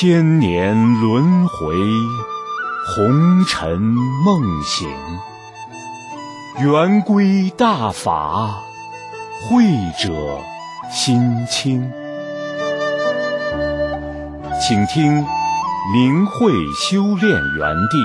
千年轮回，红尘梦醒，圆规大法，慧者心清。请听明慧修炼园地。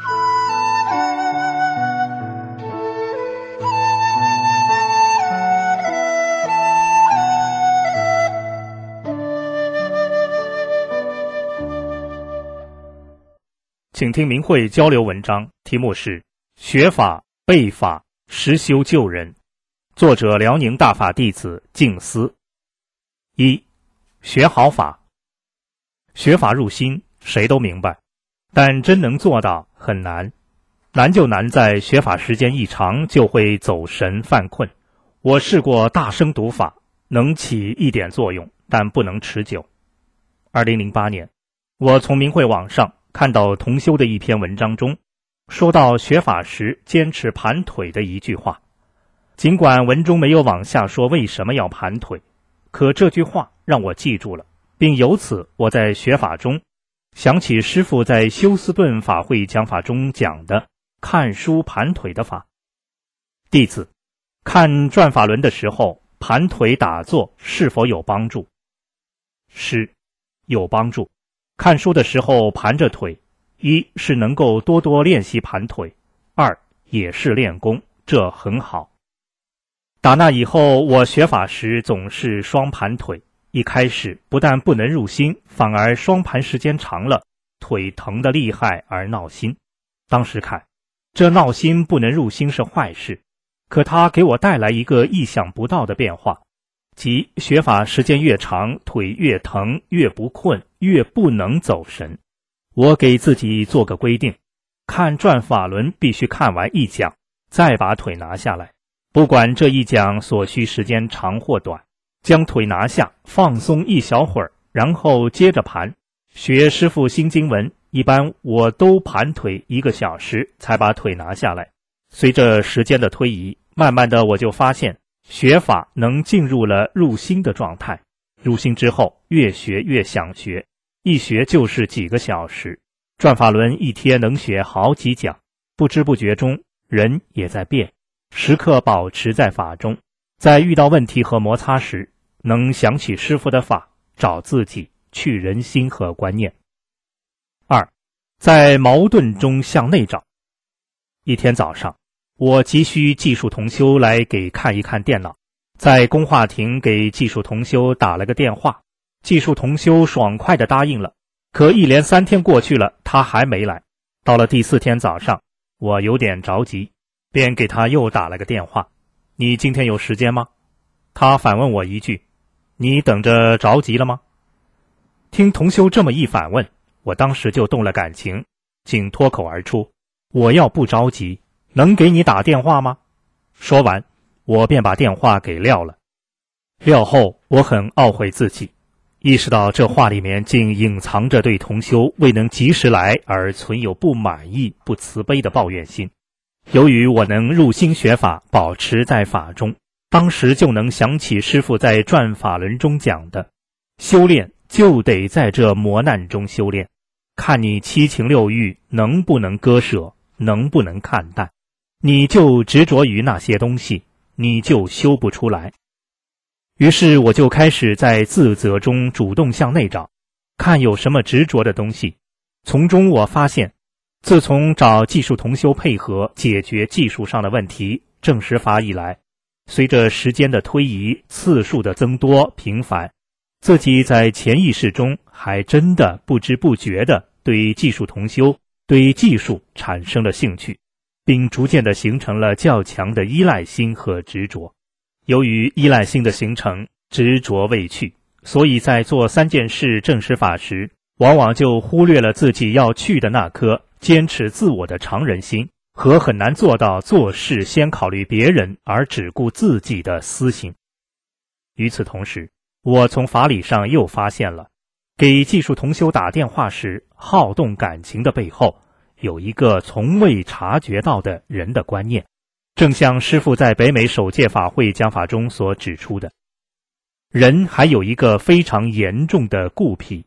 请听明慧交流文章，题目是学法背法实修救人，作者辽宁大法弟子静思。一、学好法。学法入心，谁都明白，但真能做到很难。难就难在学法时间一长就会走神犯困。我试过大声读法，能起一点作用，但不能持久。2008年，我从明慧网上看到同修的一篇文章中，说到学法时坚持盘腿的一句话。尽管文中没有往下说为什么要盘腿，可这句话让我记住了，并由此我在学法中想起师父在休斯顿法会讲法中讲的看书盘腿的法。弟子看转法轮的时候盘腿打坐是否有帮助？是，有帮助。看书的时候盘着腿，一是能够多多练习盘腿，二也是练功，这很好。打那以后，我学法时总是双盘腿，一开始不但不能入心，反而双盘时间长了，腿疼得厉害而闹心。当时看，这闹心不能入心是坏事，可它给我带来一个意想不到的变化，即学法时间越长，腿越疼，越不困，越不能走神。我给自己做个规定，看转法轮必须看完一讲，再把腿拿下来，不管这一讲所需时间长或短，将腿拿下，放松一小会儿，然后接着盘。学师父新经文，一般我都盘腿1个小时才把腿拿下来。随着时间的推移，慢慢的我就发现学法能进入了入心的状态，入心之后越学越想学，一学就是几个小时。转法轮一天能学好几讲，不知不觉中人也在变，时刻保持在法中，在遇到问题和摩擦时，能想起师父的法，找自己，去人心和观念。二，在矛盾中向内找。一天早上，我急需技术同修来给看一看电脑，在公话亭给技术同修打了个电话，技术同修爽快地答应了，可一连3天过去了，他还没来。到了第4天早上，我有点着急，便给他又打了个电话，你今天有时间吗？他反问我一句，你等着着急了吗？听同修这么一反问，我当时就动了感情，竟脱口而出，我要不着急，能给你打电话吗？说完，我便把电话给撂了。撂后，我很懊悔自己，意识到这话里面竟隐藏着对同修未能及时来而存有不满意、不慈悲的抱怨心。由于我能入心学法，保持在法中，当时就能想起师父在转法轮中讲的，修炼就得在这磨难中修炼，看你七情六欲能不能割舍，能不能看淡，你就执着于那些东西，你就修不出来。于是我就开始在自责中主动向内找，看有什么执着的东西。从中我发现，自从找技术同修配合解决技术上的问题证实法以来，随着时间的推移，次数的增多频繁，自己在潜意识中还真的不知不觉地对技术同修、对技术产生了兴趣，并逐渐地形成了较强的依赖心和执着。由于依赖心的形成，执着未去，所以在做3件事证实法时，往往就忽略了自己要去的那颗坚持自我的常人心和很难做到做事先考虑别人而只顾自己的私心。与此同时，我从法理上又发现了，给技术同修打电话时好动感情的背后，有一个从未察觉到的人的观念。正像师父在北美首届法会讲法中所指出的，人还有一个非常严重的固癖，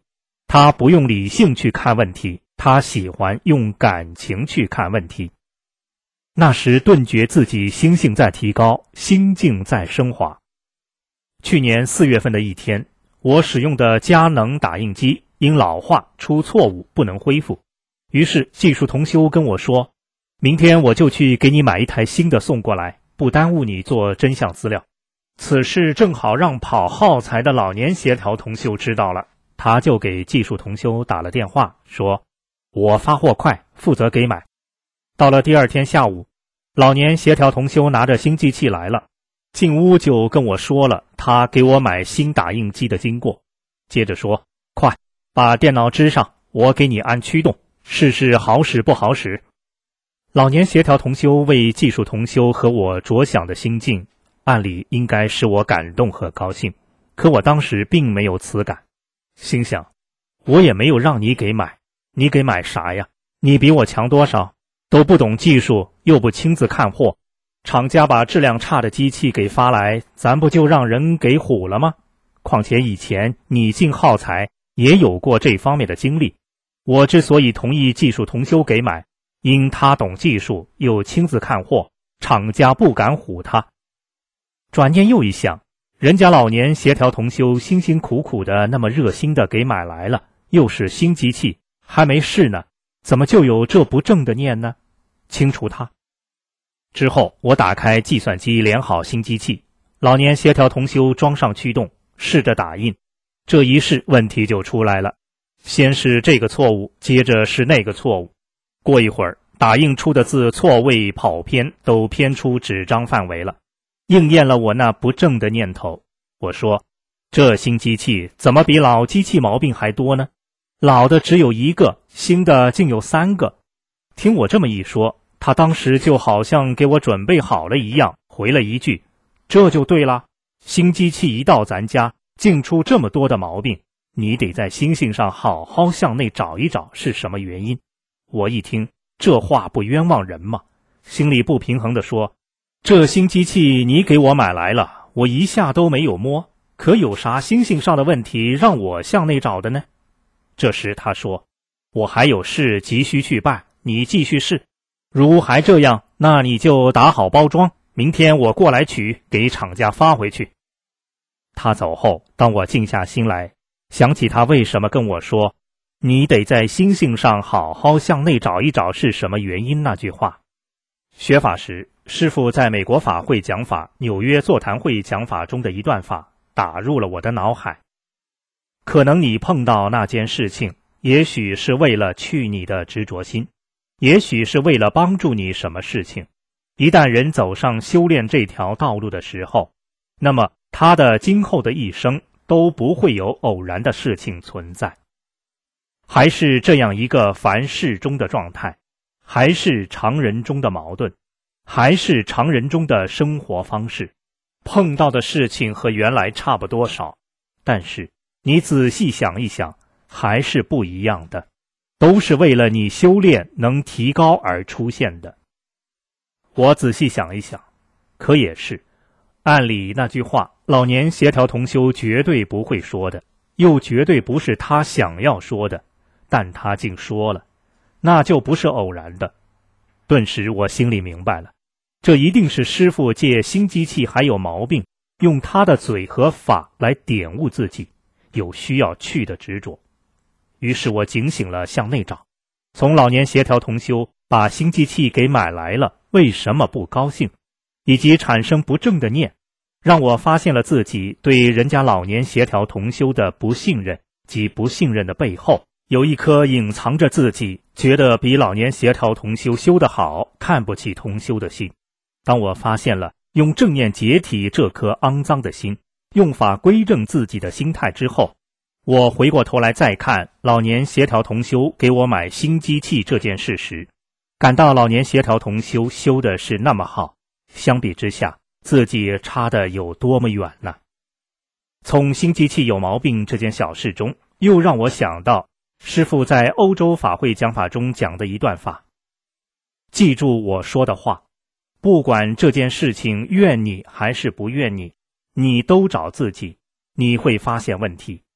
他不用理性去看问题，他喜欢用感情去看问题。那时顿觉自己心性在提高，心境在升华。去年4月份的一天，我使用的佳能打印机因老化出错误不能恢复，于是技术同修跟我说，明天我就去给你买一台新的送过来，不耽误你做真相资料。此事正好让跑耗材的老年协调同修知道了，他就给技术同修打了电话，说我发货快，负责给买。到了第2天下午，老年协调同修拿着新机器来了，进屋就跟我说了他给我买新打印机的经过，接着说，快把电脑支上，我给你安驱动，试试好使不好使。老年协调同修为技术同修和我着想的心境，按理应该使我感动和高兴，可我当时并没有此感，心想，我也没有让你给买，你给买啥呀？你比我强多少？都不懂技术，又不亲自看货，厂家把质量差的机器给发来，咱不就让人给唬了吗？况且以前你进耗材也有过这方面的经历，我之所以同意技术同修给买，因他懂技术又亲自看货，厂家不敢唬他。转念又一想，人家老年协调同修辛辛苦苦的那么热心的给买来了，又是新机器，还没试呢，怎么就有这不正的念呢？清除它。之后我打开计算机连好新机器，老年协调同修装上驱动，试着打印，这一试问题就出来了，先是这个错误，接着是那个错误，过一会儿打印出的字错位跑偏，都偏出纸张范围了，应验了我那不正的念头。我说，这新机器怎么比老机器毛病还多呢？老的只有1个，新的竟有3个。听我这么一说，他当时就好像给我准备好了一样，回了一句，这就对了，新机器一到咱家，竟出这么多的毛病，你得在心性上好好向内找一找是什么原因。我一听，这话不冤枉人吗？心里不平衡地说，这新机器你给我买来了，我一下都没有摸，可有啥心性上的问题让我向内找的呢？这时他说，我还有事急需去办，你继续试，如还这样，那你就打好包装，明天我过来取，给厂家发回去。他走后，当我静下心来，想起他为什么跟我说，你得在心性上好好向内找一找是什么原因那句话。学法时，师父在美国法会讲法、纽约座谈会讲法中的一段法打入了我的脑海。可能你碰到那件事情，也许是为了去你的执着心，也许是为了帮助你什么事情。一旦人走上修炼这条道路的时候，那么他的今后的一生都不会有偶然的事情存在，还是这样一个凡事中的状态，还是常人中的矛盾，还是常人中的生活方式，碰到的事情和原来差不多少，但是你仔细想一想，还是不一样的，都是为了你修炼能提高而出现的。我仔细想一想，可也是，按理那句话，老年协调同修绝对不会说的，又绝对不是他想要说的，但他竟说了，那就不是偶然的。顿时我心里明白了，这一定是师父借新机器还有毛病，用他的嘴和法来点悟自己有需要去的执着。于是我警醒了，向内找，从老年协调同修把新机器给买来了，为什么不高兴，以及产生不正的念，让我发现了自己对人家老年协调同修的不信任，及不信任的背后有一颗隐藏着自己觉得比老年协调同修修得好，看不起同修的心。当我发现了用正念解体这颗肮脏的心，用法归正自己的心态之后，我回过头来再看老年协调同修给我买新机器这件事时，感到老年协调同修修的是那么好，相比之下自己差得有多么远呢？从新机器有毛病这件小事中，又让我想到师父在欧洲法会讲法中讲的一段法。记住我说的话，不管这件事情怨你还是不怨你，你都找自己，你会发现问题。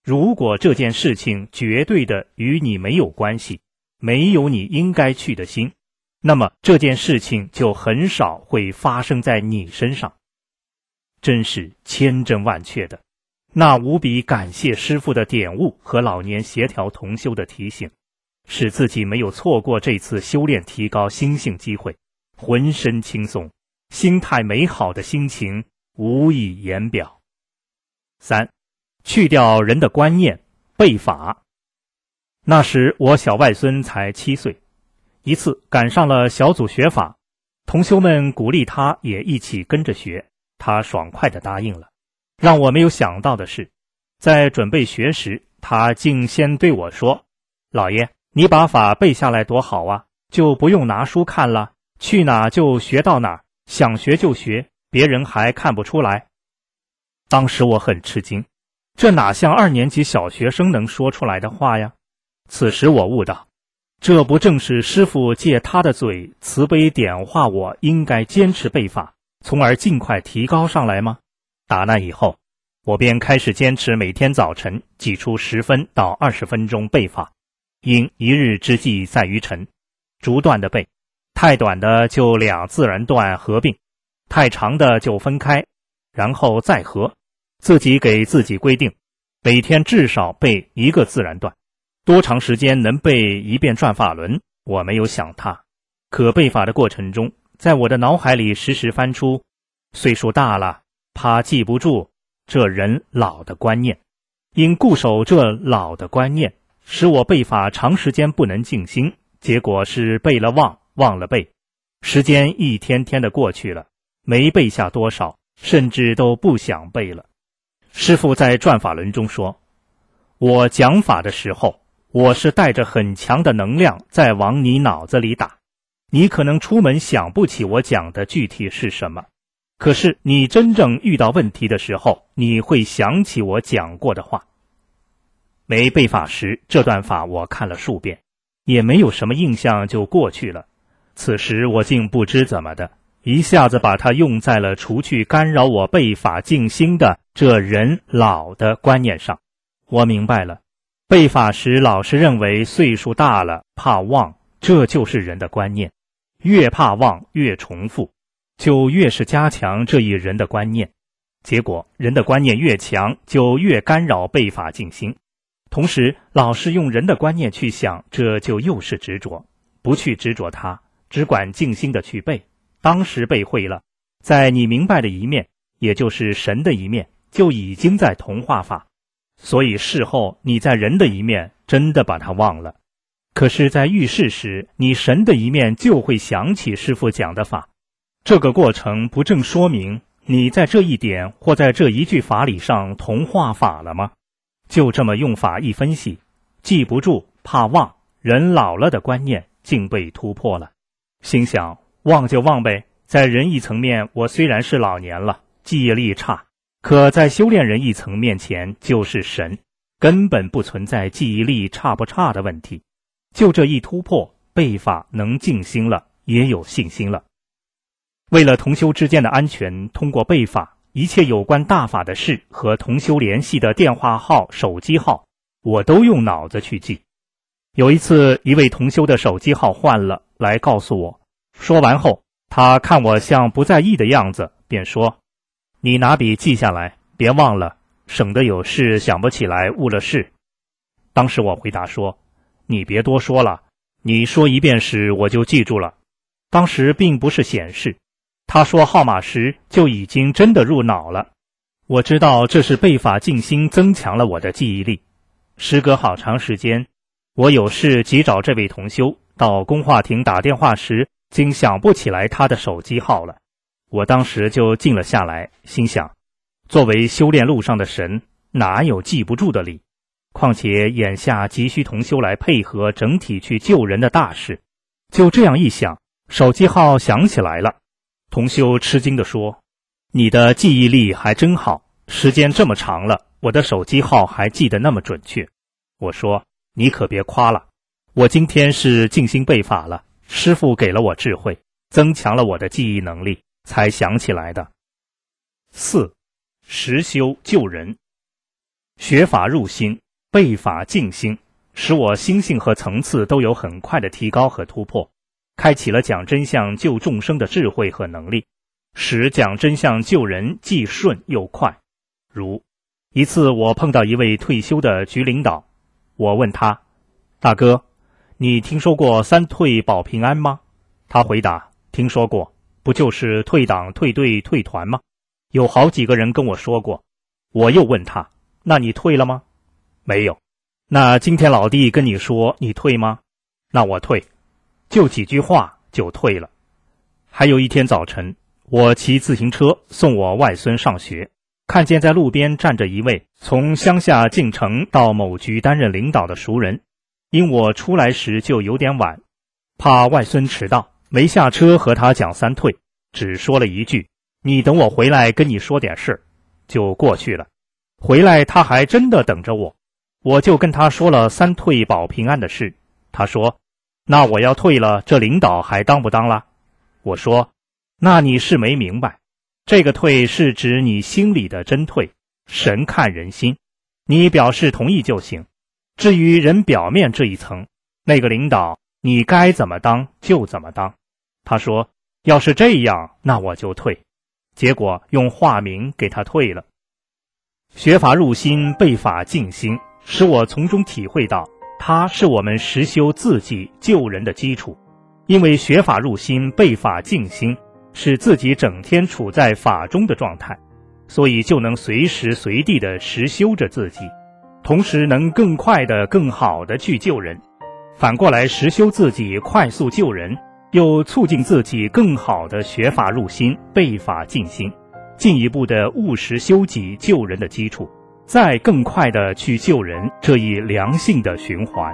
如果这件事情绝对的与你没有关系，没有你应该去的心，那么这件事情就很少会发生在你身上。真是千真万确的，那无比感谢师父的点悟和老年协调同修的提醒，使自己没有错过这次修炼提高心性机会，浑身轻松，心态美好的心情无以言表。3. 去掉人的观念，背法。那时我小外孙才7岁，一次赶上了小组学法，同修们鼓励他也一起跟着学，他爽快地答应了。让我没有想到的是，在准备学时，他竟先对我说：“老爷，你把法背下来多好啊，就不用拿书看了，去哪就学到哪，想学就学，别人还看不出来。”当时我很吃惊，这哪像2年级小学生能说出来的话呀？此时我悟道，这不正是师父借他的嘴慈悲点化我应该坚持背法，从而尽快提高上来吗？打那以后，我便开始坚持每天早晨挤出10分到20分钟背法，因一日之计在于晨，逐段的背，太短的就2自然段合并，太长的就分开，然后再合。自己给自己规定，每天至少背1个自然段。多长时间能背一遍转法轮，我没有想它。可背法的过程中，在我的脑海里时时翻出岁数大了，怕记不住这人老的观念。因固守这老的观念，使我背法长时间不能静心，结果是背了忘了背。时间一天天的过去了，没背下多少，甚至都不想背了。师父在转法轮中说，我讲法的时候，我是带着很强的能量在往你脑子里打，你可能出门想不起我讲的具体是什么，可是你真正遇到问题的时候，你会想起我讲过的话。没背法时，这段法我看了数遍，也没有什么印象就过去了。此时我竟不知怎么的，一下子把它用在了除去干扰我背法静心的这人老的观念上。我明白了，背法时老是认为岁数大了怕忘，这就是人的观念，越怕忘越重复，就越是加强这一人的观念，结果人的观念越强，就越干扰背法静心。同时老是用人的观念去想，这就又是执着，不去执着它，只管静心的去背，当时背会了，在你明白的一面，也就是神的一面，就已经在同化法，所以事后你在人的一面真的把它忘了。可是在遇事时，你神的一面就会想起师父讲的法，这个过程不正说明你在这一点或在这一句法理上同化法了吗？就这么用法一分析，记不住怕忘，人老了的观念竟被突破了。心想忘就忘呗，在人一层面我虽然是老年了，记忆力差，可在修炼人一层面前就是神，根本不存在记忆力差不差的问题。就这一突破，背法能静心了，也有信心了。为了同修之间的安全，通过背法，一切有关大法的事和同修联系的电话号、手机号，我都用脑子去记。有一次，一位同修的手机号换了，来告诉我，说完后，他看我像不在意的样子，便说，你拿笔记下来，别忘了，省得有事想不起来误了事。当时我回答说，你别多说了，你说一遍时我就记住了。当时并不是显示，他说号码时就已经真的入脑了。我知道这是背法静心增强了我的记忆力。时隔好长时间，我有事急找这位同修，到公话亭打电话时，竟想不起来他的手机号了。我当时就静了下来，心想，作为修炼路上的神，哪有记不住的理？况且眼下急需同修来配合整体去救人的大事。就这样一想，手机号想起来了。同修吃惊地说，你的记忆力还真好，时间这么长了，我的手机号还记得那么准确。我说，你可别夸了，我今天是静心背法了，师父给了我智慧，增强了我的记忆能力，才想起来的。4. 实修救人。 学法入心，背法静心，使我心性和层次都有很快的提高和突破，开启了讲真相救众生的智慧和能力，使讲真相救人既顺又快。如一次我碰到一位退休的局领导，我问他，大哥，你听说过三退保平安吗？他回答，听说过，不就是退党退队退团吗？有好几个人跟我说过。我又问他，那你退了吗？没有。那今天老弟跟你说你退吗？那我退，就几句话就退了。还有一天早晨，我骑自行车送我外孙上学，看见在路边站着一位从乡下进城到某局担任领导的熟人，因我出来时就有点晚，怕外孙迟到，没下车和他讲三退，只说了一句，你等我回来跟你说点事，就过去了。回来他还真的等着我，我就跟他说了三退保平安的事。他说，那我要退了，这领导还当不当啦？我说，那你是没明白，这个退是指你心里的真退，神看人心，你表示同意就行。至于人表面这一层，那个领导你该怎么当就怎么当。他说，要是这样，那我就退。结果用化名给他退了。学法入心，背法静心，使我从中体会到，它是我们实修自己救人的基础。因为学法入心，背法静心，使自己整天处在法中的状态，所以就能随时随地的实修着自己，同时能更快的、更好的去救人。反过来实修自己快速救人，又促进自己更好的学法入心，背法静心，进一步的务实修己救人的基础，再更快的去救人，这一良性的循环。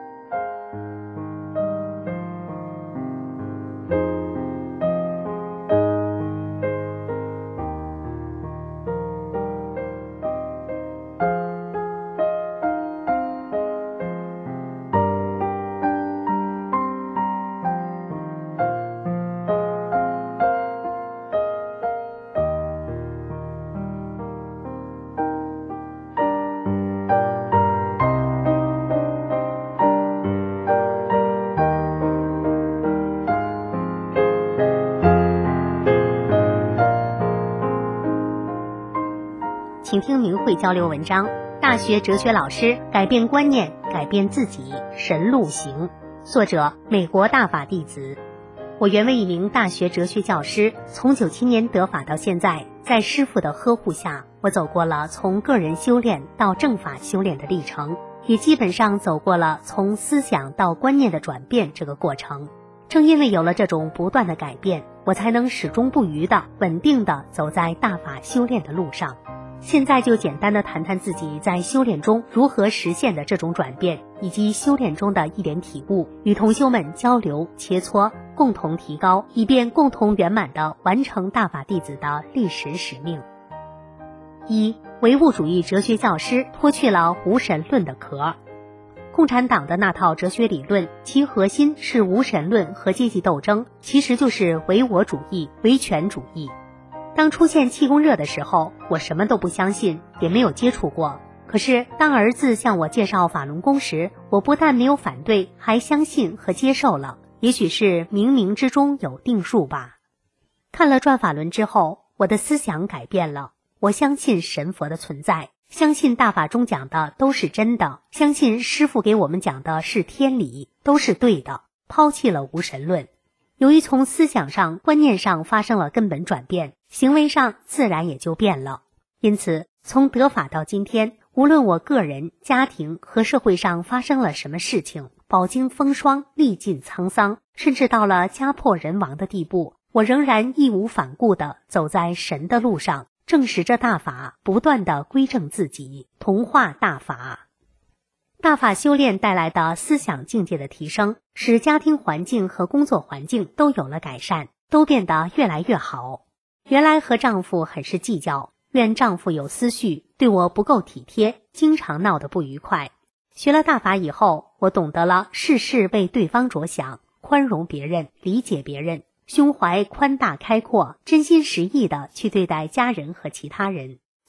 请听明慧交流文章，大学哲学老师改变观念，改变自己，神路行。作者美国大法弟子。我原为一名大学哲学教师，从97年得法到现在，在师父的呵护下，我走过了从个人修炼到正法修炼的历程，也基本上走过了从思想到观念的转变这个过程。正因为有了这种不断的改变，我才能始终不渝的、稳定的走在大法修炼的路上。现在就简单的谈谈自己在修炼中如何实现的这种转变，以及修炼中的一点体悟，与同修们交流切磋，共同提高，以便共同圆满地完成大法弟子的历史使命。一、唯物主义哲学教师脱去了无神论的壳。共产党的那套哲学理论，其核心是无神论和阶级斗争，其实就是唯我主义、唯权主义。当出现气功热的时候，我什么都不相信，也没有接触过。可是当儿子向我介绍法轮功时，我不但没有反对，还相信和接受了。也许是冥冥之中有定数吧。看了转法轮之后，我的思想改变了。我相信神佛的存在，相信大法中讲的都是真的，相信师父给我们讲的是天理，都是对的，抛弃了无神论。由于从思想上、观念上发生了根本转变，行为上自然也就变了。因此，从得法到今天，无论我个人、家庭和社会上发生了什么事情，饱经风霜，历尽沧桑，甚至到了家破人亡的地步，我仍然义无反顾地走在神的路上，证实着大法，不断地归正自己，同化大法。大法修炼带来的思想境界的提升，使家庭环境和工作环境都有了改善，都变得越来越好。原来和丈夫很是计较，怨丈夫有私绪，对我不够体贴，经常闹得不愉快。学了大法以后，我懂得了事事为对方着想，宽容别人，理解别人，胸怀宽大开阔，真心实意地去对待家人和其他人。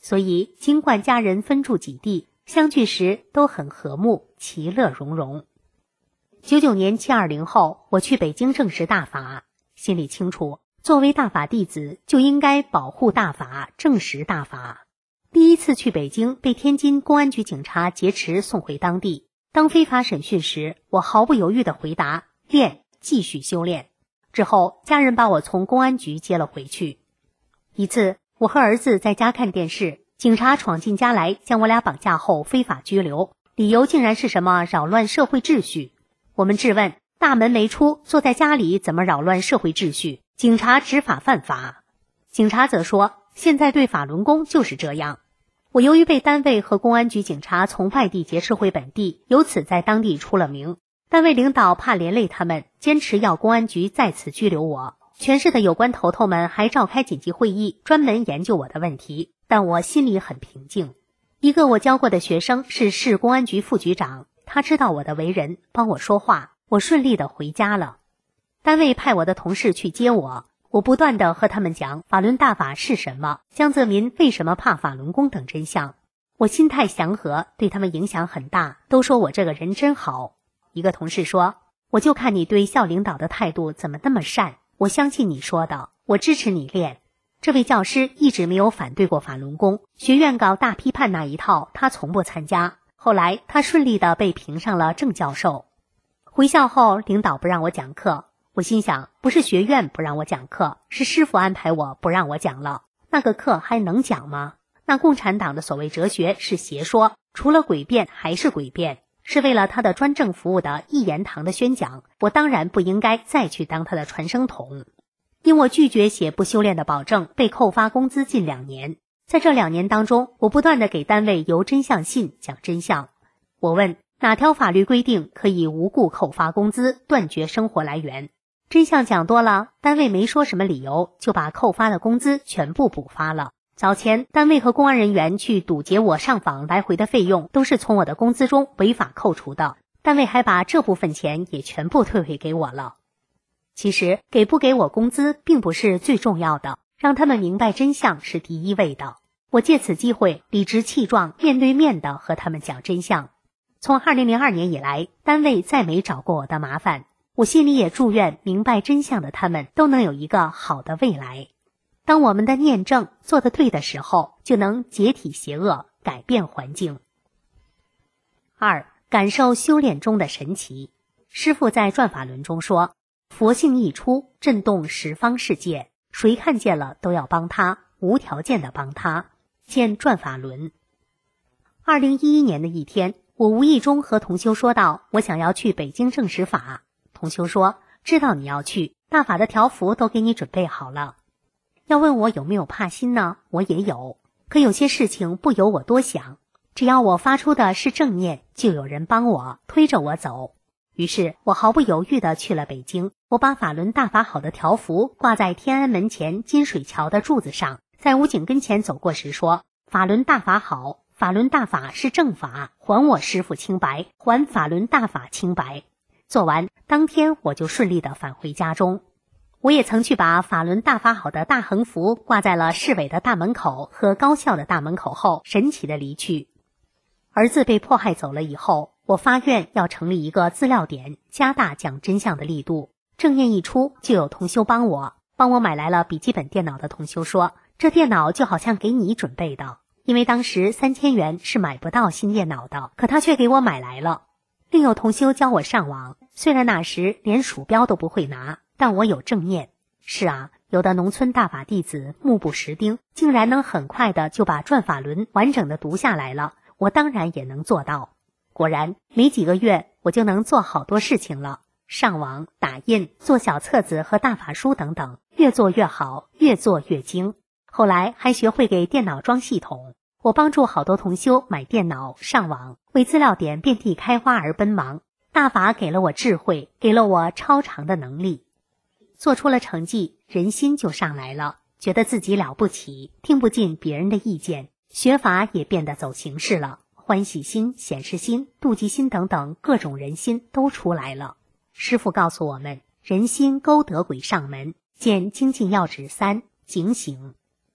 所以尽管家人分住几地，相聚时都很和睦，其乐融融。99年720后，我去北京证实大法，心里清楚，作为大法弟子就应该保护大法，证实大法。第一次去北京，被天津公安局警察劫持送回当地。当非法审讯时，我毫不犹豫地回答：练，继续修炼。之后，家人把我从公安局接了回去。一次，我和儿子在家看电视，警察闯进家来，将我俩绑架后非法拘留，理由竟然是什么扰乱社会秩序。我们质问，大门没出，坐在家里怎么扰乱社会秩序？警察执法犯法。警察则说，现在对法轮功就是这样。我由于被单位和公安局警察从外地劫持回本地，由此在当地出了名。单位领导怕连累他们，坚持要公安局再次拘留我。全市的有关头头们还召开紧急会议，专门研究我的问题，但我心里很平静。一个我教过的学生是市公安局副局长，他知道我的为人，帮我说话，我顺利的回家了。单位派我的同事去接我，我不断的和他们讲法轮大法是什么，江泽民为什么怕法轮功等真相。我心态祥和，对他们影响很大，都说我这个人真好。一个同事说，我就看你对校领导的态度怎么那么善，我相信你说的，我支持你练。这位教师一直没有反对过法轮功，学院搞大批判那一套他从不参加，后来他顺利的被评上了正教授。回校后，领导不让我讲课，我心想，不是学院不让我讲课，是师傅安排我不让我讲了，那个课还能讲吗？那共产党的所谓哲学是邪说，除了诡辩还是诡辩，是为了他的专政服务的一言堂的宣讲，我当然不应该再去当他的传声筒。因我拒绝写不修炼的保证，被扣发工资近2年。在这2年当中，我不断地给单位邮真相信讲真相。我问，哪条法律规定可以无故扣发工资，断绝生活来源？真相讲多了，单位没说什么理由，就把扣发的工资全部补发了。早前单位和公安人员去堵截我上访来回的费用，都是从我的工资中违法扣除的，单位还把这部分钱也全部退回给我了。其实给不给我工资并不是最重要的，让他们明白真相是第一位的。我借此机会理直气壮面对面的和他们讲真相。从2002年以来，单位再没找过我的麻烦，我心里也祝愿明白真相的他们都能有一个好的未来。当我们的念正做得对的时候，就能解体邪恶，改变环境。2. 感受修炼中的神奇。师父在转法轮中说，佛性一出，震动十方世界，谁看见了都要帮他，无条件的帮他。见转法轮。2011年的一天，我无意中和同修说到，我想要去北京证实法。同修说，知道你要去，大法的条幅都给你准备好了。要问我有没有怕心呢？我也有，可有些事情不由我多想，只要我发出的是正念，就有人帮我，推着我走。于是我毫不犹豫地去了北京，我把法轮大法好的条幅挂在天安门前金水桥的柱子上，在武警跟前走过时说，法轮大法好，法轮大法是正法，还我师父清白，还法轮大法清白。做完当天我就顺利地返回家中。我也曾去把法轮大法好的大横幅挂在了市委的大门口和高校的大门口后，神奇地离去。儿子被迫害走了以后，我发愿要成立一个资料点，加大讲真相的力度。正念一出，就有同修帮我买来了笔记本电脑的同修说，这电脑就好像给你准备的，因为当时3000元是买不到新电脑的，可他却给我买来了。另有同修教我上网，虽然那时连鼠标都不会拿，但我有正念。是啊，有的农村大法弟子目不识丁，竟然能很快的就把转法轮完整的读下来了，我当然也能做到。果然没几个月，我就能做好多事情了，上网、打印、做小册子和大法书等等，越做越好，越做越精。后来还学会给电脑装系统，我帮助好多同修买电脑、上网，为资料点遍地开花而奔忙。大法给了我智慧，给了我超常的能力，做出了成绩，人心就上来了，觉得自己了不起，听不进别人的意见，学法也变得走形式了，欢喜心、显示心、妒忌心等等各种人心都出来了。师父告诉我们，人心勾得鬼上门，见精进要旨3，警醒。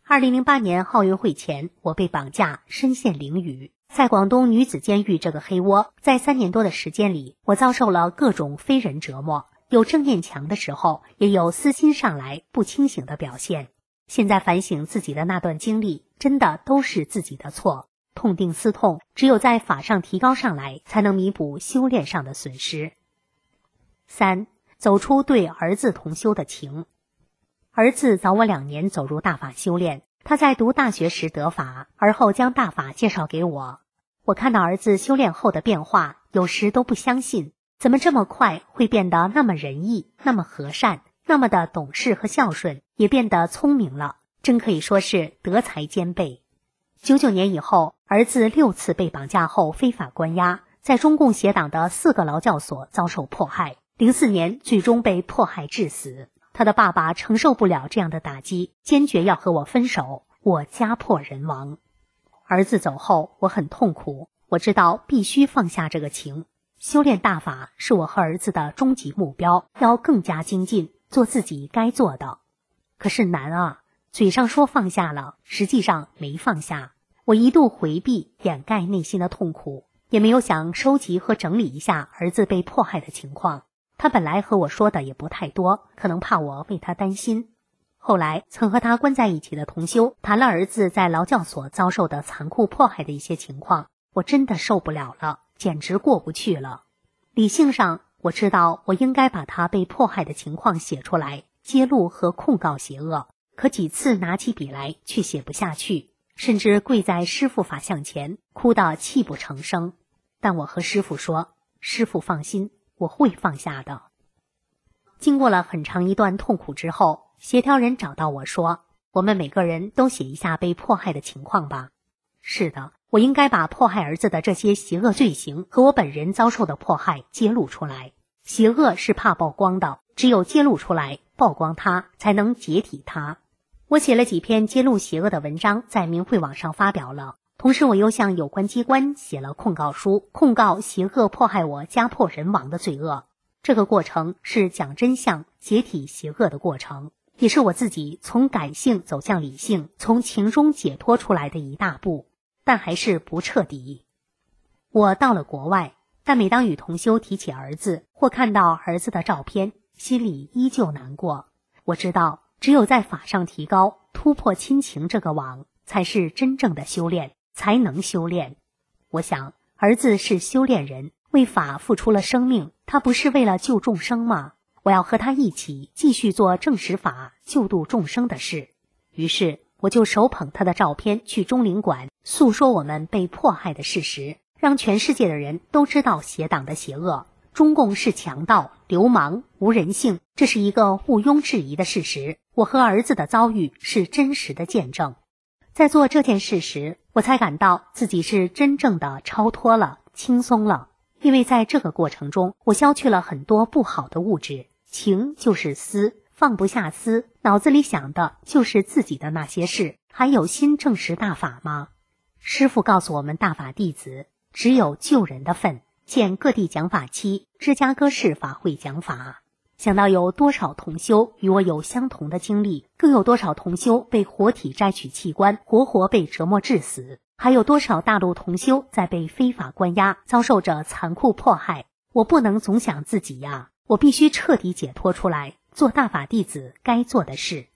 2008年奥运会前，我被绑架，身陷囹圄。在广东女子监狱这个黑窝，在3年多的时间里，我遭受了各种非人折磨，有正念强的时候，也有私心上来不清醒的表现。现在反省自己的那段经历，真的都是自己的错。痛定思痛，只有在法上提高上来，才能弥补修炼上的损失。3. 走出对儿子同修的情。儿子早我2年走入大法修炼，他在读大学时得法，而后将大法介绍给我。我看到儿子修炼后的变化，有时都不相信，怎么这么快会变得那么仁义，那么和善，那么的懂事和孝顺，也变得聪明了，真可以说是德才兼备。99年以后，儿子6次被绑架后非法关押，在中共协党的4个劳教所遭受迫害，04年最终被迫害致死。他的爸爸承受不了这样的打击，坚决要和我分手，我家破人亡。儿子走后，我很痛苦，我知道必须放下这个情。修炼大法是我和儿子的终极目标，要更加精进，做自己该做的。可是难啊，嘴上说放下了，实际上没放下。我一度回避，掩盖内心的痛苦，也没有想收集和整理一下儿子被迫害的情况。他本来和我说的也不太多，可能怕我为他担心。后来曾和他关在一起的同修谈了儿子在劳教所遭受的残酷迫害的一些情况，我真的受不了了，简直过不去了。理性上我知道我应该把他被迫害的情况写出来，揭露和控告邪恶，可几次拿起笔来却写不下去，甚至跪在师父法像前，哭得泣不成声。但我和师父说，师父放心，我会放下的。经过了很长一段痛苦之后，协调人找到我说，我们每个人都写一下被迫害的情况吧。是的，我应该把迫害儿子的这些邪恶罪行和我本人遭受的迫害揭露出来。邪恶是怕曝光的，只有揭露出来，曝光它，才能解体它。我写了几篇揭露邪恶的文章，在明慧网上发表了。同时我又向有关机关写了控告书，控告邪恶迫害我家破人亡的罪恶。这个过程是讲真相、解体邪恶的过程，也是我自己从感性走向理性，从情中解脱出来的一大步，但还是不彻底。我到了国外，但每当与同修提起儿子，或看到儿子的照片，心里依旧难过。我知道，只有在法上提高，突破亲情这个网，才是真正的修炼，才能修炼。我想，儿子是修炼人，为法付出了生命，他不是为了救众生吗？我要和他一起继续做正实法、救度众生的事。于是，我就手捧他的照片去中领馆，诉说我们被迫害的事实，让全世界的人都知道邪党的邪恶。中共是强盗、流氓、无人性，这是一个毋庸置疑的事实。我和儿子的遭遇是真实的见证。在做这件事时，我才感到自己是真正的超脱了、轻松了。因为在这个过程中，我消去了很多不好的物质，情就是思，放不下思，脑子里想的就是自己的那些事，还有心正实大法吗？师父告诉我们大法弟子，只有救人的份。见各地讲法期，芝加哥市法会讲法。想到有多少同修与我有相同的经历，更有多少同修被活体摘取器官，活活被折磨致死，还有多少大陆同修在被非法关押，遭受着残酷迫害。我不能总想自己呀，我必须彻底解脱出来，做大法弟子该做的事。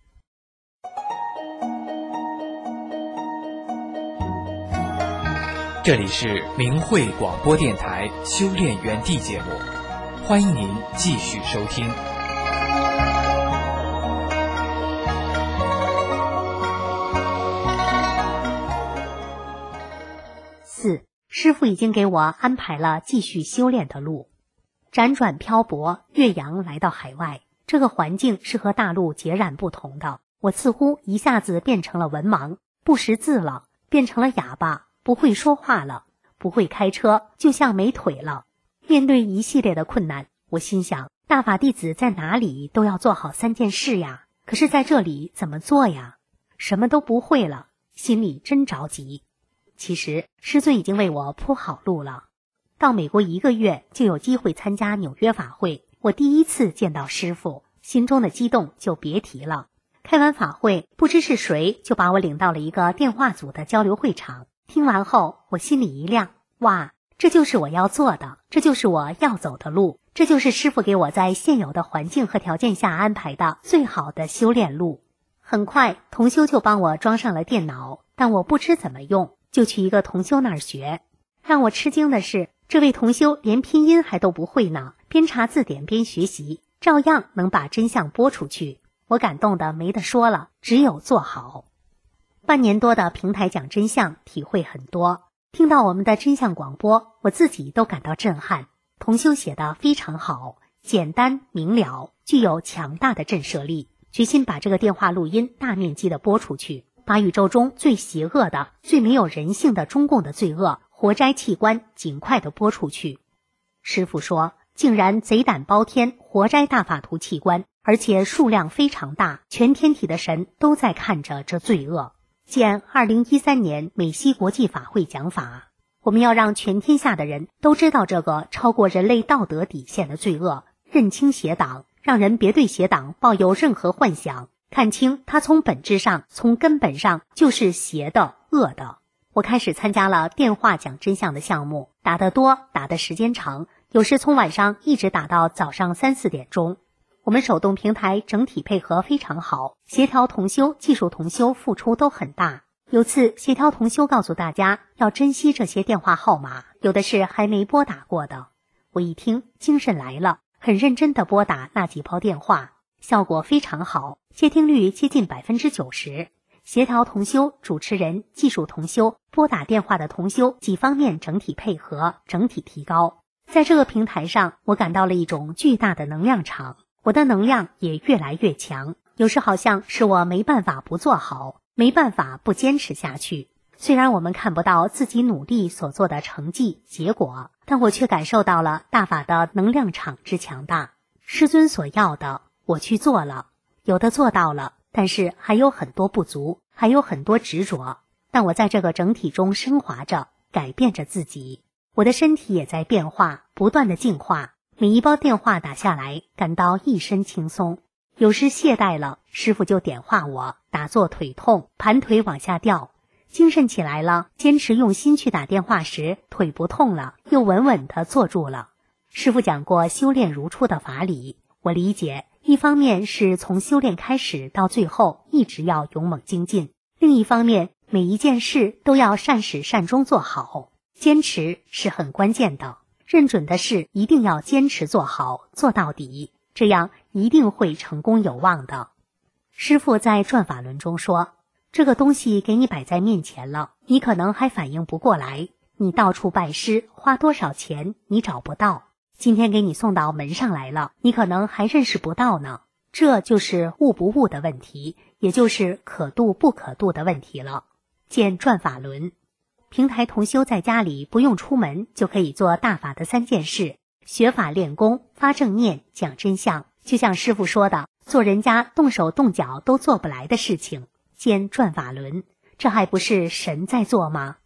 这里是明慧广播电台修炼园地节目，欢迎您继续收听。 4. 师父已经给我安排了继续修炼的路。辗转漂泊，越洋来到海外，这个环境是和大陆截然不同的。我似乎一下子变成了文盲，不识字了，变成了哑巴，不会说话了，不会开车，就像没腿了。面对一系列的困难，我心想，大法弟子在哪里都要做好3件事呀，可是在这里怎么做呀？什么都不会了，心里真着急。其实师尊已经为我铺好路了。到美国1个月就有机会参加纽约法会，我第一次见到师父，心中的激动就别提了。 开完法会，不知是谁就把我领到了一个电话组的交流会场。听完后，我心里一亮，哇，这就是我要做的，这就是我要走的路，这就是师父给我在现有的环境和条件下安排的最好的修炼路。很快，同修就帮我装上了电脑，但我不知怎么用，就去一个同修那儿学。让我吃惊的是，这位同修连拼音还都不会呢，边查字典边学习，照样能把真相播出去。我感动的没得说了，只有做好。半年多的平台讲真相，体会很多。听到我们的真相广播，我自己都感到震撼。同修写得非常好，简单明了，具有强大的震慑力。决心把这个电话录音大面积的播出去，把宇宙中最邪恶的、最没有人性的中共的罪恶活摘器官尽快的播出去。师父说，竟然贼胆包天，活摘大法图器官，而且数量非常大，全天体的神都在看着这罪恶。见2013年美西国际法会讲法，我们要让全天下的人都知道这个超过人类道德底线的罪恶，认清邪党，让人别对邪党抱有任何幻想，看清它从本质上、从根本上就是邪的、恶的。我开始参加了电话讲真相的项目，打得多，打的时间长，有时从晚上一直打到早上3、4点钟。我们手动平台整体配合非常好，协调同修、技术同修付出都很大。有次协调同修告诉大家要珍惜这些电话号码，有的是还没拨打过的。我一听精神来了，很认真地拨打那几包电话，效果非常好，接听率接近90%。协调同修、主持人、技术同修、拨打电话的同修几方面整体配合，整体提高。在这个平台上，我感到了一种巨大的能量场，我的能量也越来越强。有时好像是我没办法不做好，没办法不坚持下去。虽然我们看不到自己努力所做的成绩结果，但我却感受到了大法的能量场之强大。师尊所要的，我去做了，有的做到了，但是还有很多不足，还有很多执着。但我在这个整体中升华着，改变着自己。我的身体也在变化，不断的进化。每一包电话打下来，感到一身轻松。有时懈怠了，师父就点化我，打坐腿痛，盘腿往下掉。精神起来了，坚持用心去打电话时，腿不痛了，又稳稳地坐住了。师父讲过修炼如初的法理，我理解，一方面是从修炼开始到最后一直要勇猛精进，另一方面每一件事都要善始善终做好，坚持是很关键的。认准的事一定要坚持做好，做到底，这样一定会成功有望的。师父在转法轮中说，这个东西给你摆在面前了，你可能还反应不过来，你到处拜师，花多少钱你找不到，今天给你送到门上来了，你可能还认识不到呢。这就是悟不悟的问题，也就是可度不可度的问题了。见转法轮。平台同修在家里不用出门就可以做大法的3件事，学法练功，发正念，讲真相。就像师父说的，做人家动手动脚都做不来的事情，见转法轮，这还不是神在做吗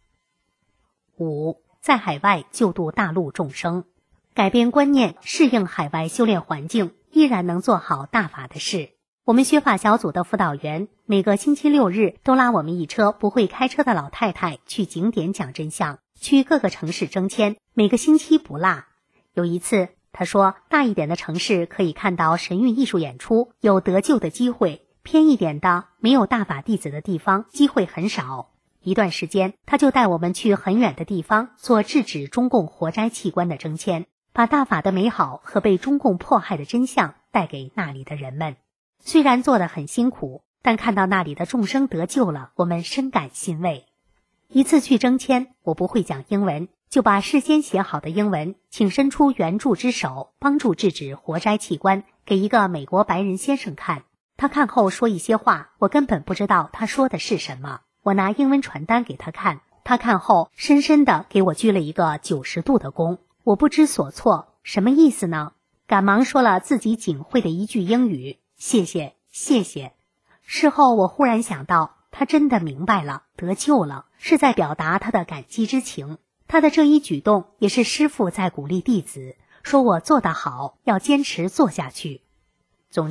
？5. 在海外救度大陆众生，改变观念，适应海外修炼环境，依然能做好大法的事。我们学法小组的辅导员每个星期6日都拉我们一车不会开车的老太太去景点讲真相，去各个城市征签，每个星期不落。有一次他说，大一点的城市可以看到神韵艺术演出，有得救的机会，偏一点的没有大法弟子的地方机会很少。一段时间他就带我们去很远的地方做制止中共活摘器官的征签，把大法的美好和被中共迫害的真相带给那里的人们。虽然做得很辛苦，但看到那里的众生得救了，我们深感欣慰。一次去征签，我不会讲英文，就把事先写好的英文请伸出援助之手，帮助制止活摘器官，给一个美国白人先生看。他看后说一些话，我根本不知道他说的是什么。我拿英文传单给他看，他看后深深地给我鞠了一个90度的躬。我不知所措，什么意思呢？赶忙说了自己仅会的一句英语，谢谢，谢谢。事后我忽然想到，他真的明白了，得救了，是在表达他的感激之情。他的这一举动也是师父在鼓励弟子，说我做得好，要坚持做下去。总之，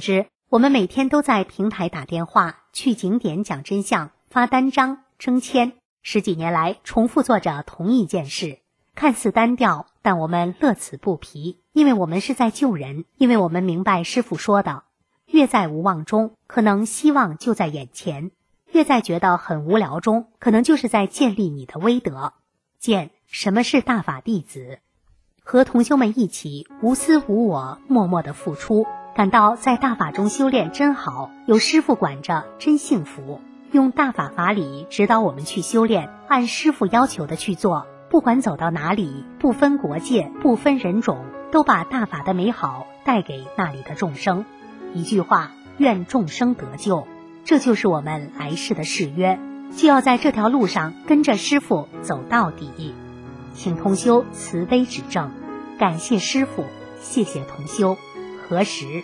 我们每天都在平台打电话，去景点讲真相，发单张征签，10几年来重复做着同一件事，看似单调，但我们乐此不疲，因为我们是在救人，因为我们明白师父说的，越在无望中，可能希望就在眼前，越在觉得很无聊中，可能就是在建立你的威德。见什么是大法弟子，和同修们一起无私无我，默默的付出，感到在大法中修炼真好，有师父管着真幸福，用大法法理指导我们去修炼，按师父要求的去做，不管走到哪里，不分国界，不分人种，都把大法的美好带给那里的众生。一句话，愿众生得救，这就是我们来世的誓约，就要在这条路上跟着师父走到底。请同修慈悲指正，感谢师父，谢谢同修。何时？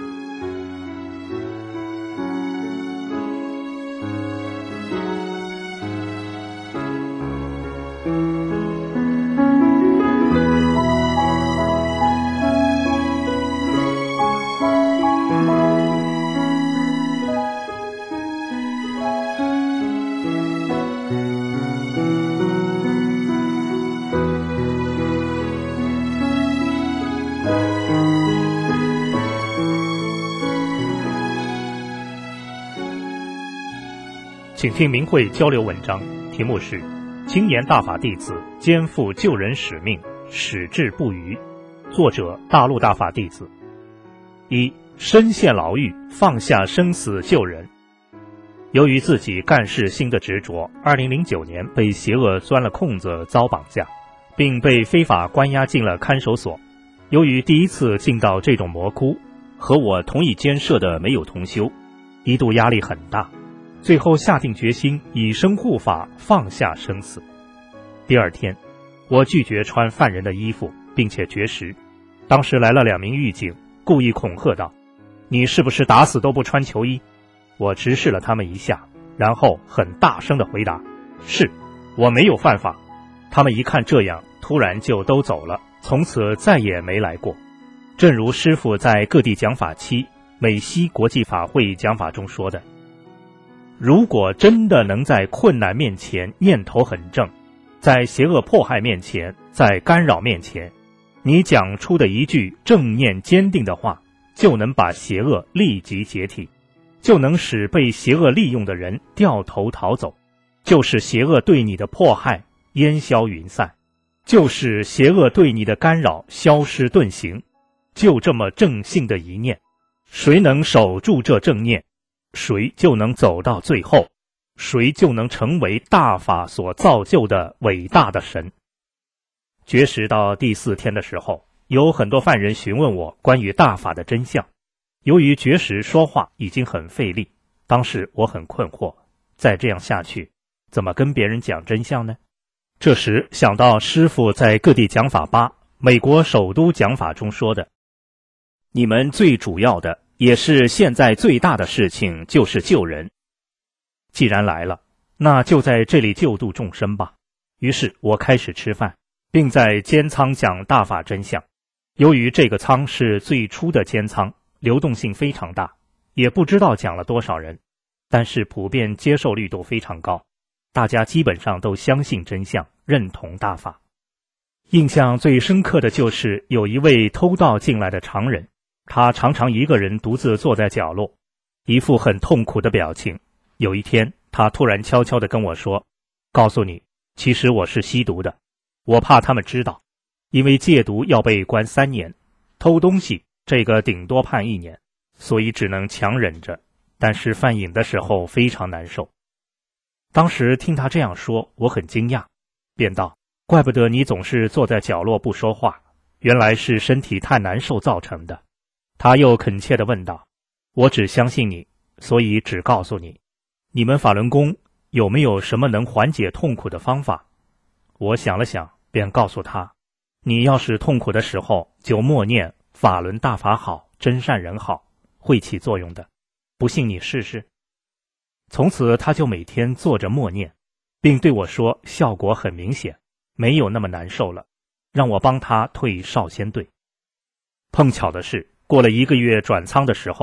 请听明慧交流文章，题目是青年大法弟子肩负救人使命，矢志不渝，作者大陆大法弟子。一、身陷牢狱，放下生死救人。由于自己干事心的执着，2009年被邪恶钻了空子，遭绑架，并被非法关押进了看守所。由于第一次进到这种魔窟，和我同一监舍的没有同修，一度压力很大，最后下定决心以身护法，放下生死。第二天，我拒绝穿犯人的衣服，并且绝食。当时来了2名狱警，故意恐吓道：“你是不是打死都不穿球衣？”我直视了他们一下，然后很大声地回答：“是，我没有犯法。”他们一看这样，突然就都走了，从此再也没来过。正如师父在各地讲法期美西国际法会讲法中说的，如果真的能在困难面前念头很正，在邪恶迫害面前，在干扰面前，你讲出的一句正念坚定的话，就能把邪恶立即解体，就能使被邪恶利用的人掉头逃走，就使邪恶对你的迫害烟消云散，就使邪恶对你的干扰消失遁形。就这么正信的一念，谁能守住这正念，谁就能走到最后，谁就能成为大法所造就的伟大的神。绝食到第4天的时候，有很多犯人询问我关于大法的真相。由于绝食说话已经很费力，当时我很困惑，再这样下去，怎么跟别人讲真相呢？这时想到师父在各地讲法8美国首都讲法中说的，你们最主要的也是现在最大的事情就是救人。既然来了，那就在这里救度众生吧。于是我开始吃饭，并在监仓讲大法真相。由于这个仓是最初的监仓，流动性非常大，也不知道讲了多少人，但是普遍接受率都非常高，大家基本上都相信真相，认同大法。印象最深刻的就是有一位偷盗进来的常人，他常常一个人独自坐在角落，一副很痛苦的表情。有一天，他突然悄悄地跟我说，告诉你，其实我是吸毒的，我怕他们知道，因为戒毒要被关3年，偷东西这个顶多判1年，所以只能强忍着，但是犯瘾的时候非常难受。当时听他这样说，我很惊讶，便道，怪不得你总是坐在角落不说话，原来是身体太难受造成的。他又恳切地问道，我只相信你，所以只告诉你，你们法轮功有没有什么能缓解痛苦的方法？我想了想，便告诉他，你要是痛苦的时候，就默念法轮大法好，真善人好，会起作用的，不信你试试。从此他就每天坐着默念，并对我说效果很明显，没有那么难受了，让我帮他退少先队。碰巧的是，过了1个月转仓的时候，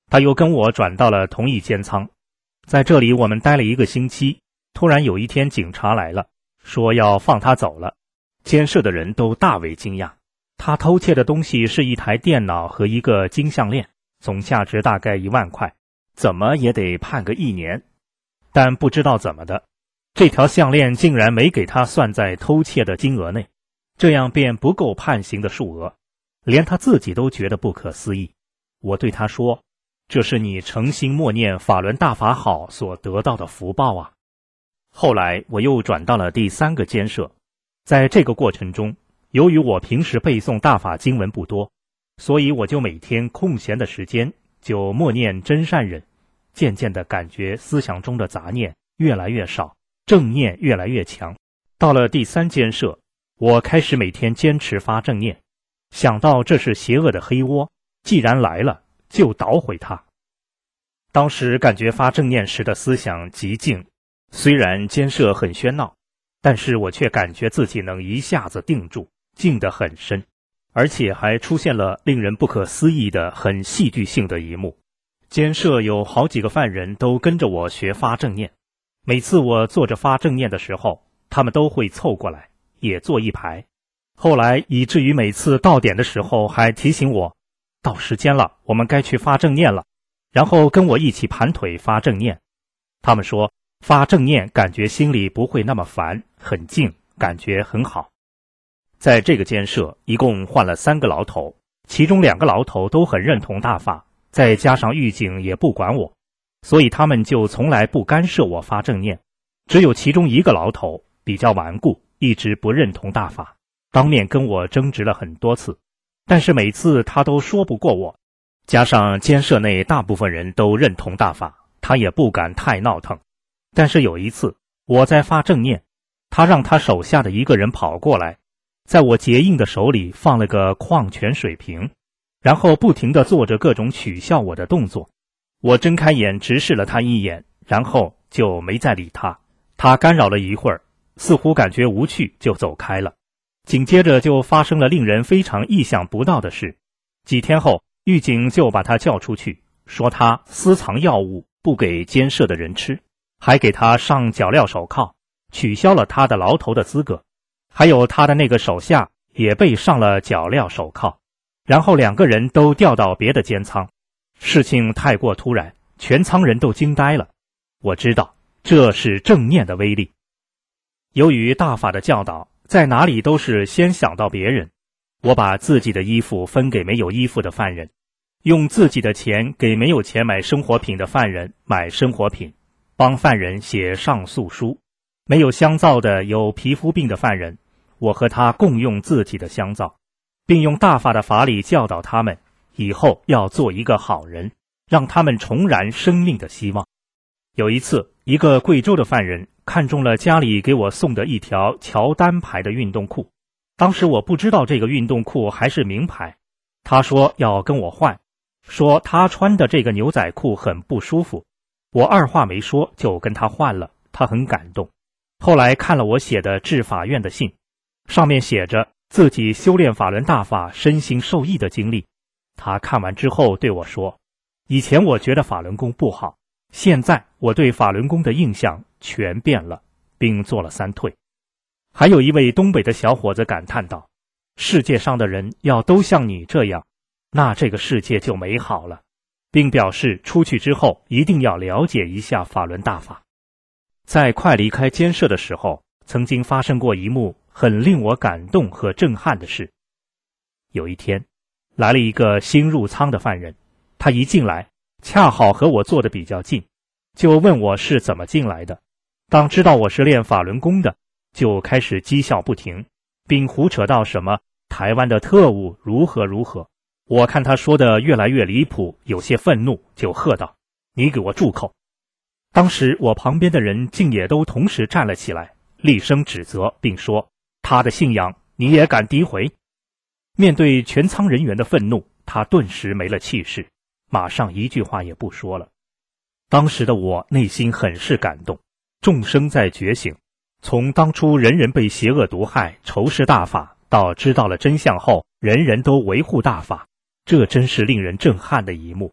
他又跟我转到了同一监仓，在这里我们待了1个星期。突然有一天警察来了，说要放他走了。监舍的人都大为惊讶，他偷窃的东西是一台电脑和一个金项链，总价值大概1万块，怎么也得判个1年。但不知道怎么的，这条项链竟然没给他算在偷窃的金额内，这样便不够判刑的数额，连他自己都觉得不可思议。我对他说，这是你诚心默念法轮大法好所得到的福报啊。后来我又转到了第3个监舍，在这个过程中，由于我平时背诵大法经文不多，所以我就每天空闲的时间就默念真善忍，渐渐地感觉思想中的杂念越来越少，正念越来越强。到了第3监舍，我开始每天坚持发正念，想到这是邪恶的黑窝，既然来了，就捣毁它。当时感觉发正念时的思想极静，虽然监舍很喧闹，但是我却感觉自己能一下子定住，静得很深，而且还出现了令人不可思议的很戏剧性的一幕。监舍有好几个犯人都跟着我学发正念，每次我坐着发正念的时候，他们都会凑过来，也坐一排。后来以至于每次到点的时候还提醒我，到时间了，我们该去发正念了，然后跟我一起盘腿发正念。他们说发正念感觉心里不会那么烦，很静，感觉很好。在这个监舍一共换了3个牢头，其中2个牢头都很认同大法，再加上狱警也不管我，所以他们就从来不干涉我发正念。只有其中1个牢头比较顽固，一直不认同大法，当面跟我争执了很多次，但是每次他都说不过我。加上监舍内大部分人都认同大法，他也不敢太闹腾。但是有一次我在发正念，他让他手下的一个人跑过来，在我结印的手里放了个矿泉水瓶，然后不停地做着各种取笑我的动作。我睁开眼直视了他一眼，然后就没再理他。他干扰了一会儿，似乎感觉无趣，就走开了。紧接着就发生了令人非常意想不到的事。几天后，狱警就把他叫出去，说他私藏药物不给监舍的人吃，还给他上脚镣手铐，取消了他的牢头的资格。还有他的那个手下也被上了脚镣手铐，然后2个人都调到别的监仓。事情太过突然，全仓人都惊呆了。我知道这是正念的威力。由于大法的教导，在哪里都是先想到别人。我把自己的衣服分给没有衣服的犯人，用自己的钱给没有钱买生活品的犯人买生活品，帮犯人写上诉书。没有香皂的有皮肤病的犯人，我和他共用自己的香皂，并用大法的法理教导他们以后要做一个好人，让他们重燃生命的希望。有一次，一个贵州的犯人看中了家里给我送的一条乔丹牌的运动裤，当时我不知道这个运动裤还是名牌，他说要跟我换，说他穿的这个牛仔裤很不舒服。我二话没说就跟他换了，他很感动。后来看了我写的致法院的信，上面写着自己修炼法轮大法身心受益的经历。他看完之后对我说，以前我觉得法轮功不好，现在我对法轮功的印象全变了，并做了3退。还有一位东北的小伙子感叹道，世界上的人要都像你这样，那这个世界就美好了，并表示出去之后一定要了解一下法轮大法。在快离开监舍的时候，曾经发生过一幕很令我感动和震撼的事。有一天，来了一个新入仓的犯人，他一进来，恰好和我坐得比较近，就问我是怎么进来的。当知道我是练法轮功的，就开始讥笑不停，并胡扯到什么台湾的特务如何如何。我看他说的越来越离谱，有些愤怒，就喝道，你给我住口。当时我旁边的人竟也都同时站了起来，厉声指责，并说他的信仰你也敢诋毁。面对全仓人员的愤怒，他顿时没了气势，马上一句话也不说了。当时的我内心很是感动，众生在觉醒，从当初人人被邪恶毒害，仇视大法，到知道了真相后人人都维护大法，这真是令人震撼的一幕。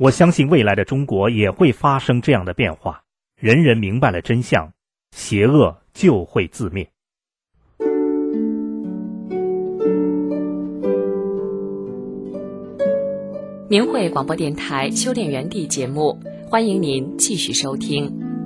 我相信未来的中国也会发生这样的变化，人人明白了真相，邪恶就会自灭。 明慧广播电台修炼园地节目，欢迎您继续收听。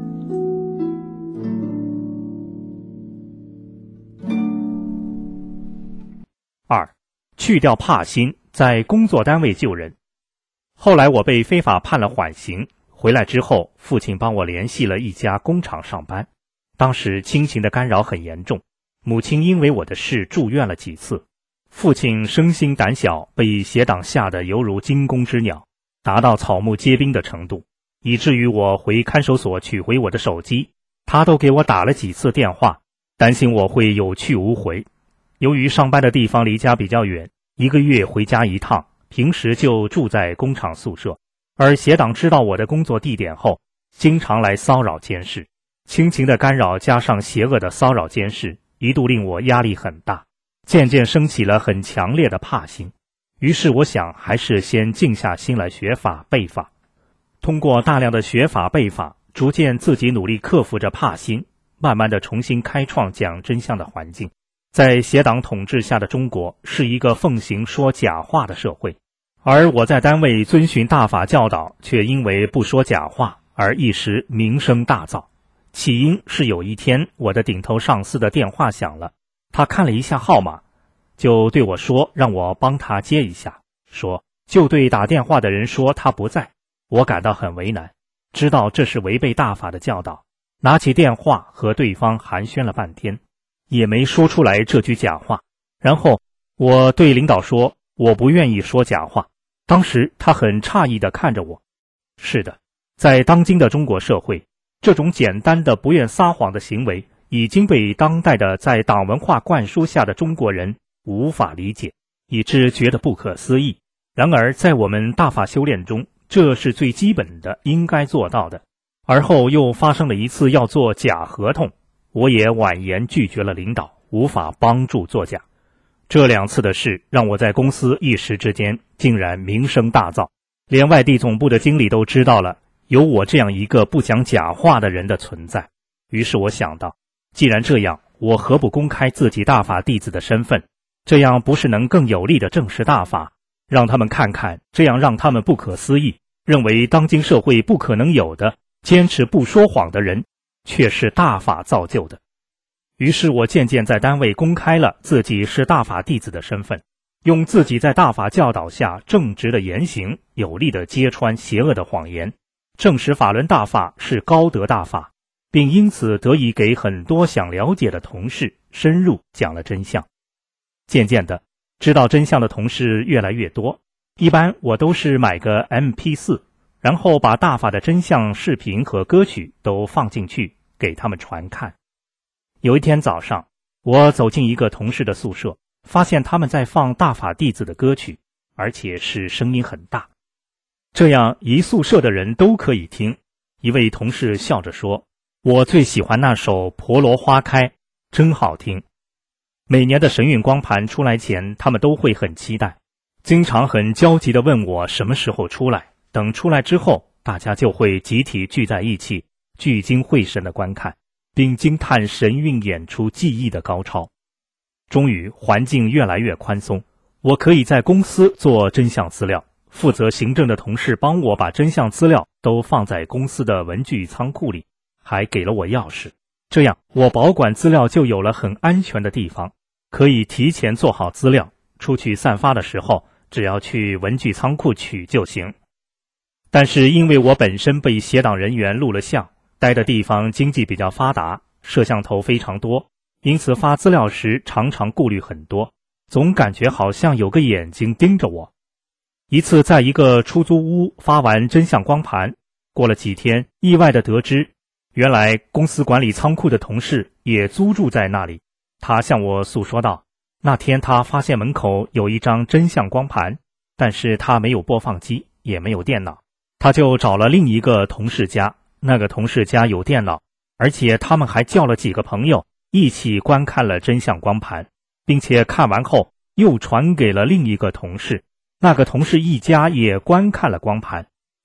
2. 去掉怕心，在工作单位救人。后来我被非法判了缓刑，回来之后，父亲帮我联系了一家工厂上班。当时亲情的干扰很严重，母亲因为我的事住院了几次。父亲生心胆小，被邪党吓得犹如惊弓之鸟，达到草木皆兵的程度，以至于我回看守所取回我的手机，他都给我打了几次电话，担心我会有去无回。由于上班的地方离家比较远，1个月回家一趟，平时就住在工厂宿舍，而邪党知道我的工作地点后，经常来骚扰监视。亲情的干扰加上邪恶的骚扰监视，一度令我压力很大，渐渐升起了很强烈的怕心。于是我想，还是先静下心来学法背法。通过大量的学法背法，逐渐自己努力克服着怕心，慢慢的重新开创讲真相的环境。在邪党统治下的中国是一个奉行说假话的社会，而我在单位遵循大法教导，却因为不说假话而一时名声大噪。起因是有一天我的顶头上司的电话响了，他看了一下号码，就对我说让我帮他接一下，说就对打电话的人说他不在。我感到很为难，知道这是违背大法的教导，拿起电话和对方寒暄了半天，也没说出来这句假话。然后我对领导说我不愿意说假话，当时他很诧异地看着我。是的，在当今的中国社会，这种简单的不愿撒谎的行为已经被当代的在党文化灌输下的中国人无法理解，以致觉得不可思议。然而在我们大法修炼中，这是最基本的应该做到的。而后又发生了一次要做假合同，我也婉言拒绝了领导，无法帮助作假。这2次的事让我在公司一时之间竟然名声大噪，连外地总部的经理都知道了有我这样一个不讲假话的人的存在。于是我想到，既然这样，我何不公开自己大法弟子的身份，这样不是能更有力地证实大法，让他们看看这样让他们不可思议，认为当今社会不可能有的坚持不说谎的人，却是大法造就的。于是我渐渐在单位公开了自己是大法弟子的身份，用自己在大法教导下正直的言行，有力地揭穿邪恶的谎言，证实法轮大法是高德大法，并因此得以给很多想了解的同事深入讲了真相。渐渐的，知道真相的同事越来越多，一般我都是买个 MP4， 然后把大法的真相视频和歌曲都放进去给他们传看。有一天早上，我走进一个同事的宿舍，发现他们在放大法弟子的歌曲，而且是声音很大，这样一宿舍的人都可以听。一位同事笑着说，我最喜欢那首《婆罗花开》，真好听。每年的神韵光盘出来前，他们都会很期待，经常很焦急地问我什么时候出来。等出来之后，大家就会集体聚在一起，聚精会神地观看，并惊叹神韵演出技艺的高超。终于环境越来越宽松，我可以在公司做真相资料，负责行政的同事帮我把真相资料都放在公司的文具仓库里，还给了我钥匙。这样我保管资料就有了很安全的地方，可以提前做好资料，出去散发的时候只要去文具仓库取就行。但是因为我本身被邪党人员录了像，待的地方经济比较发达，摄像头非常多，因此发资料时常常顾虑很多，总感觉好像有个眼睛盯着我。一次在一个出租屋发完真相光盘，过了几天，意外地得知，原来公司管理仓库的同事也租住在那里。他向我诉说道，那天他发现门口有一张真相光盘，但是他没有播放机，也没有电脑，他就找了另一个同事家，那个同事家有电脑，而且他们还叫了几个朋友一起观看了真相光盘，并且看完后又传给了另一个同事，那个同事一家也观看了光盘，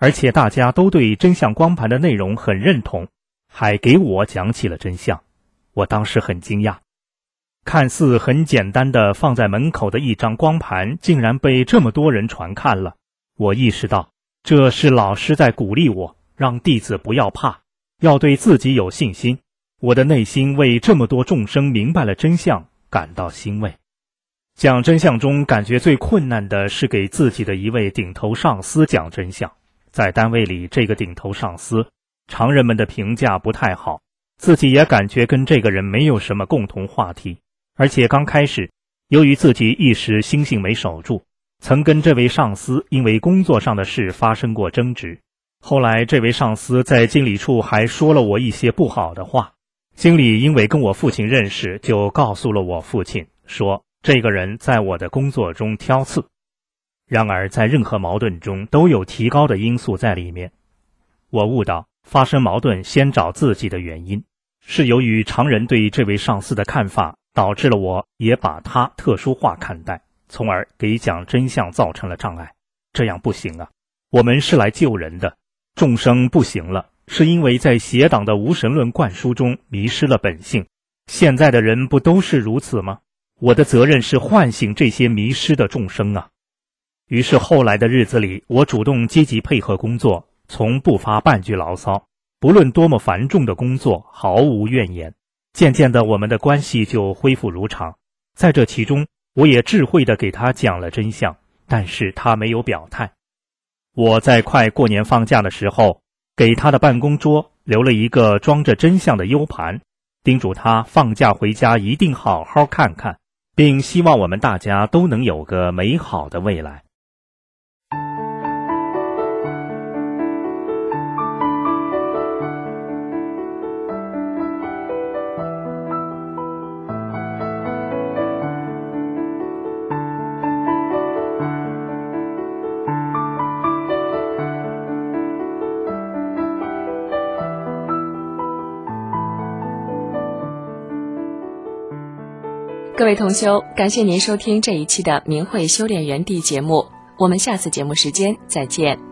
而且大家都对真相光盘的内容很认同，还给我讲起了真相。我当时很惊讶，看似很简单的放在门口的一张光盘，竟然被这么多人传看了。我意识到，这是老师在鼓励我，让弟子不要怕，要对自己有信心。我的内心为这么多众生明白了真相感到欣慰。讲真相中感觉最困难的是给自己的一位顶头上司讲真相。在单位里，这个顶头上司，常人们的评价不太好，自己也感觉跟这个人没有什么共同话题。而且刚开始，由于自己一时心性没守住，曾跟这位上司因为工作上的事发生过争执。后来这位上司在经理处还说了我一些不好的话，经理因为跟我父亲认识，就告诉了我父亲，说这个人在我的工作中挑刺。然而在任何矛盾中都有提高的因素在里面。我悟到发生矛盾先找自己的原因，是由于常人对这位上司的看法，导致了我也把他特殊化看待，从而给讲真相造成了障碍。这样不行啊，我们是来救人的，众生不行了，是因为在邪党的无神论灌输中迷失了本性。现在的人不都是如此吗？我的责任是唤醒这些迷失的众生啊。于是后来的日子里，我主动积极配合工作，从不发半句牢骚，不论多么繁重的工作，毫无怨言。渐渐的，我们的关系就恢复如常。在这其中，我也智慧地给他讲了真相，但是他没有表态。我在快过年放假的时候，给他的办公桌留了一个装着真相的 U 盘，叮嘱他放假回家一定好好看看，并希望我们大家都能有个美好的未来。 各位同修，感谢您收听这一期的明慧修炼园地节目，我们下次节目时间再见。